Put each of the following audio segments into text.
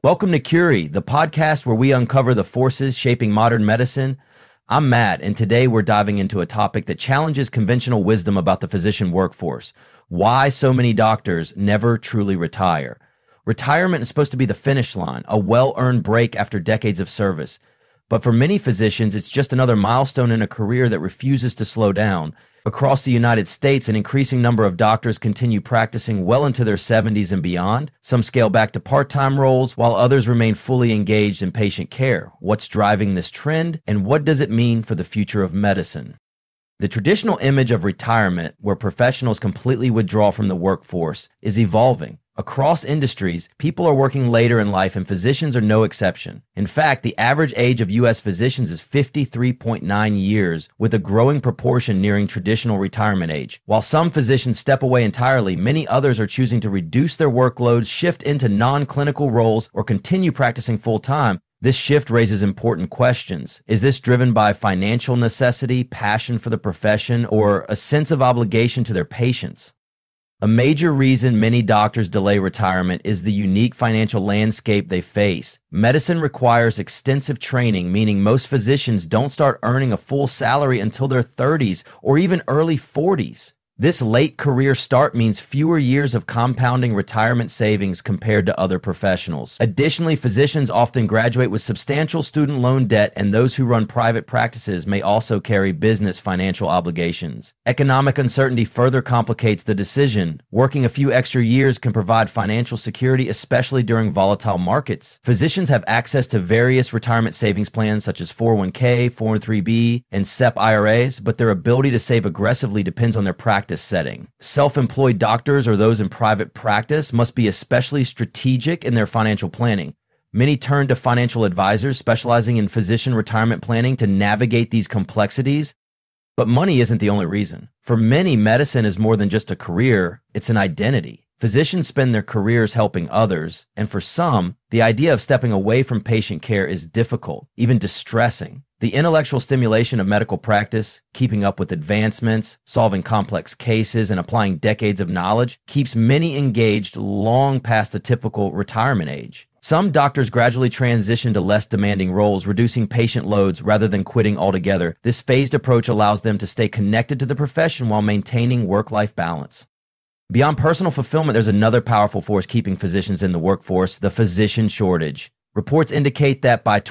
Welcome to Curie, the podcast where we uncover the forces shaping modern medicine. I'm Matt, and today we're diving into a topic that challenges conventional wisdom about the physician workforce: why so many doctors never truly retire. Retirement is supposed to be the finish line, a well-earned break after decades of service. But for many physicians, it's just another milestone in a career that refuses to slow down. Across the United States, an increasing number of doctors continue practicing well into their 70s and beyond. Some scale back to part-time roles, while others remain fully engaged in patient care. What's driving this trend, and what does it mean for the future of medicine? The traditional image of retirement, where professionals completely withdraw from the workforce, is evolving. Across industries, people are working later in life, and physicians are no exception. In fact, the average age of U.S. physicians is 53.9 years, with a growing proportion nearing traditional retirement age. While some physicians step away entirely, many others are choosing to reduce their workloads, shift into non-clinical roles, or continue practicing full-time. This shift raises important questions. Is this driven by financial necessity, passion for the profession, or a sense of obligation to their patients? A major reason many doctors delay retirement is the unique financial landscape they face. Medicine requires extensive training, meaning most physicians don't start earning a full salary until their 30s or even early 40s. This late career start means fewer years of compounding retirement savings compared to other professionals. Additionally, physicians often graduate with substantial student loan debt, and those who run private practices may also carry business financial obligations. Economic uncertainty further complicates the decision. Working a few extra years can provide financial security, especially during volatile markets. Physicians have access to various retirement savings plans such as 401k, 403b, and SEP IRAs, but their ability to save aggressively depends on their practice setting. Self-employed doctors or those in private practice must be especially strategic in their financial planning. Many turn to financial advisors specializing in physician retirement planning to navigate these complexities. But money isn't the only reason. For many, medicine is more than just a career, it's an identity. Physicians spend their careers helping others, and for some, the idea of stepping away from patient care is difficult, even distressing. The intellectual stimulation of medical practice, keeping up with advancements, solving complex cases, and applying decades of knowledge keeps many engaged long past the typical retirement age. Some doctors gradually transition to less demanding roles, reducing patient loads rather than quitting altogether. This phased approach allows them to stay connected to the profession while maintaining work-life balance. Beyond personal fulfillment, there's another powerful force keeping physicians in the workforce: the physician shortage. Reports indicate that by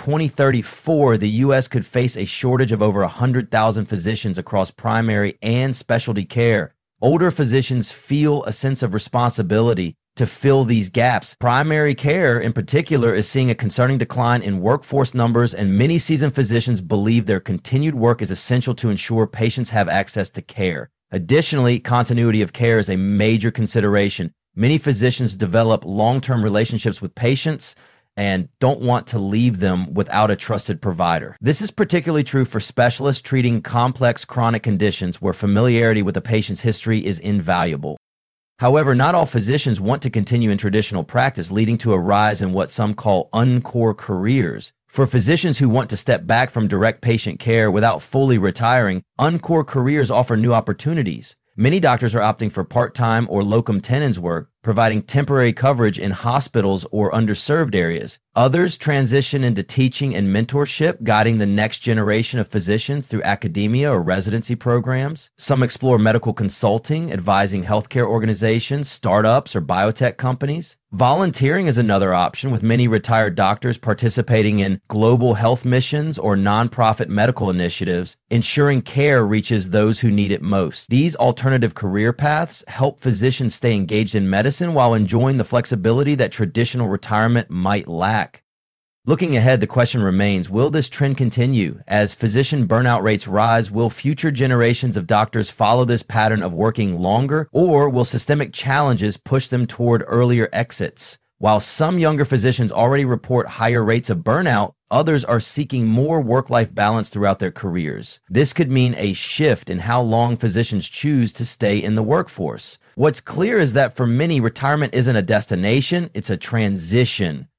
2034, the U.S. could face a shortage of over 100,000 physicians across primary and specialty care. Older physicians feel a sense of responsibility to fill these gaps. Primary care, in particular, is seeing a concerning decline in workforce numbers, and many seasoned physicians believe their continued work is essential to ensure patients have access to care. Additionally, continuity of care is a major consideration. Many physicians develop long-term relationships with patients and don't want to leave them without a trusted provider. This is particularly true for specialists treating complex chronic conditions where familiarity with a patient's history is invaluable. However, not all physicians want to continue in traditional practice, leading to a rise in what some call uncore careers. For physicians who want to step back from direct patient care without fully retiring, uncore careers offer new opportunities. Many doctors are opting for part-time or locum tenens work, providing temporary coverage in hospitals or underserved areas. Others transition into teaching and mentorship, guiding the next generation of physicians through academia or residency programs. Some explore medical consulting, advising healthcare organizations, startups, or biotech companies. Volunteering is another option, with many retired doctors participating in global health missions or nonprofit medical initiatives, ensuring care reaches those who need it most. These alternative career paths help physicians stay engaged in medicine while enjoying the flexibility that traditional retirement might lack. Looking ahead, the question remains, will this trend continue? As physician burnout rates rise, will future generations of doctors follow this pattern of working longer, or will systemic challenges push them toward earlier exits? While some younger physicians already report higher rates of burnout, others are seeking more work-life balance throughout their careers. This could mean a shift in how long physicians choose to stay in the workforce. What's clear is that for many, retirement isn't a destination, it's a transition.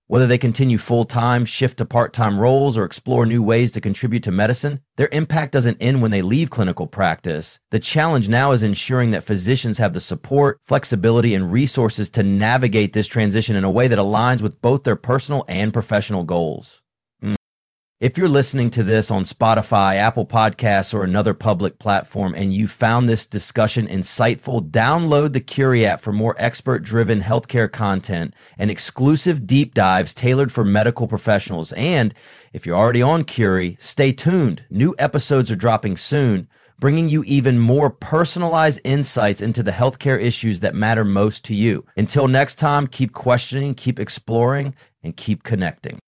Whether they continue full-time, shift to part-time roles, or explore new ways to contribute to medicine, their impact doesn't end when they leave clinical practice. The challenge now is ensuring that physicians have the support, flexibility, and resources to navigate this transition in a way that aligns with both their personal and professional goals. If you're listening to this on Spotify, Apple Podcasts, or another public platform, and you found this discussion insightful, download the Curie app for more expert-driven healthcare content and exclusive deep dives tailored for medical professionals. And if you're already on Curie, stay tuned. New episodes are dropping soon, bringing you even more personalized insights into the healthcare issues that matter most to you. Until next time, keep questioning, keep exploring, and keep connecting.